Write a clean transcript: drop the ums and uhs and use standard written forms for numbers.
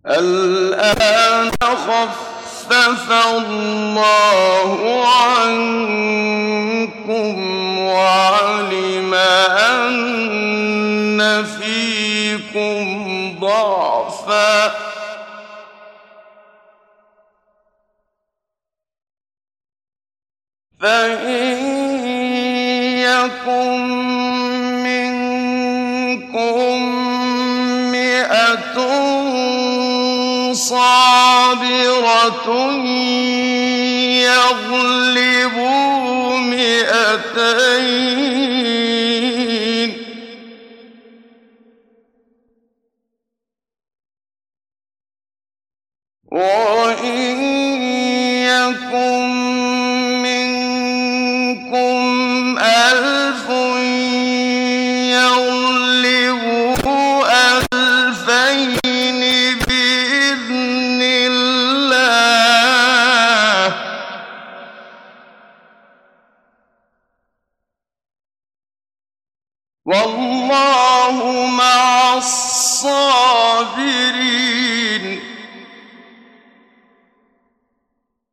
الآن خفف الله عنكم وعلم أن فيكم ضعفا فإن يكن منكم 100 صابرة يغلبوا 200 وإن يكن منكم 1000 يغلبوا 2000 بإذن الله والله مع الصابرين